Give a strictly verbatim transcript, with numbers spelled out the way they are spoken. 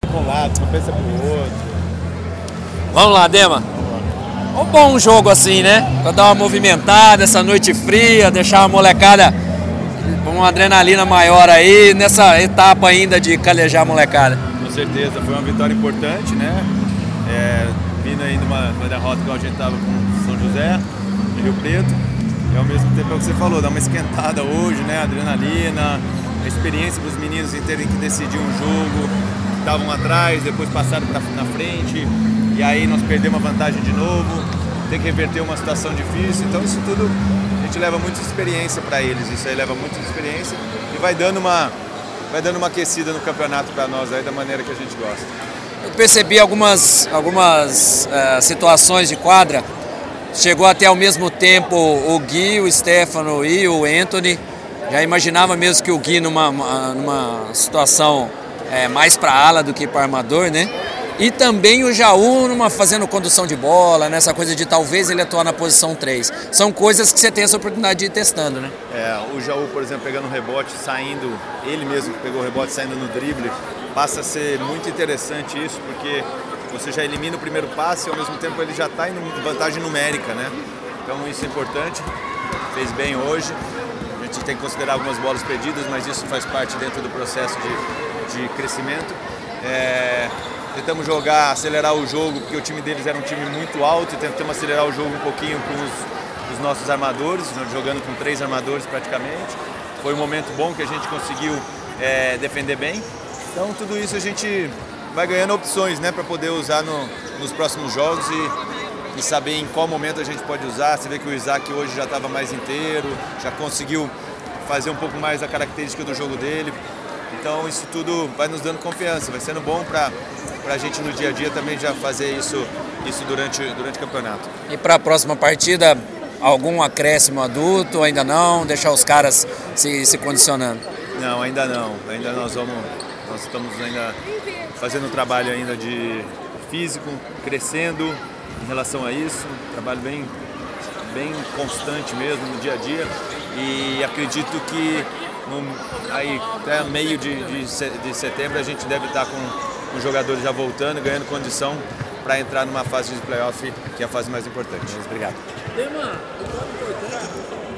para um lado, só pensa para o outro. Vamos lá, Dema. Um bom jogo assim, né? Pra dar uma movimentada, essa noite fria, deixar a molecada com uma adrenalina maior aí, nessa etapa ainda de calejar a molecada. Com certeza, foi uma vitória importante, né? É, vindo aí numa, numa derrota igual a gente tava com São José, Rio Preto, e ao mesmo tempo é o que você falou, dá uma esquentada hoje, né? Adrenalina, a experiência para os meninos em terem que decidir um jogo, estavam atrás, depois passaram pra, na frente, e aí nós perdemos a vantagem de novo, tem que reverter uma situação difícil, então isso tudo a gente leva muita experiência para eles, isso aí leva muita experiência e vai dando uma, vai dando uma aquecida no campeonato para nós aí da maneira que a gente gosta. Eu percebi algumas, algumas uh, situações de quadra, chegou até ao mesmo tempo o Gui, o Stefano e o Anthony, já imaginava mesmo que o Gui numa, numa situação é, mais para ala do que para armador, né? E também o Jaú numa, fazendo condução de bola, nessa coisa de talvez ele atuar na posição três. São coisas que você tem essa oportunidade de ir testando, né? É, o Jaú, por exemplo, pegando o rebote, saindo, ele mesmo que pegou o rebote, saindo no drible, passa a ser muito interessante isso, porque você já elimina o primeiro passe e ao mesmo tempo ele já está em vantagem numérica, né? Então isso é importante, fez bem hoje. A gente tem que considerar algumas bolas perdidas, mas isso faz parte dentro do processo de, de crescimento. É... Tentamos jogar, acelerar o jogo, porque o time deles era um time muito alto e tentamos acelerar o jogo um pouquinho com os, os nossos armadores, jogando com três armadores praticamente. Foi um momento bom que a gente conseguiu é, defender bem. Então tudo isso a gente vai ganhando opções, né, para poder usar no, nos próximos jogos e, e saber em qual momento a gente pode usar. Você vê que o Isaac hoje já estava mais inteiro, já conseguiu fazer um pouco mais da característica do jogo dele. Então isso tudo vai nos dando confiança, vai sendo bom para a gente no dia a dia também já fazer isso, isso durante, durante o campeonato. E para a próxima partida, algum acréscimo adulto, ainda não? Deixar os caras se, se condicionando? Não, ainda não. Ainda nós vamos, nós estamos ainda fazendo um trabalho ainda de físico, crescendo em relação a isso, um trabalho bem, bem constante mesmo no dia a dia e acredito que no, aí, até meio de, de, de setembro a gente deve estar com os jogadores já voltando, ganhando condição para entrar numa fase de playoff, que é a fase mais importante. Obrigado. Dema, o qual é importante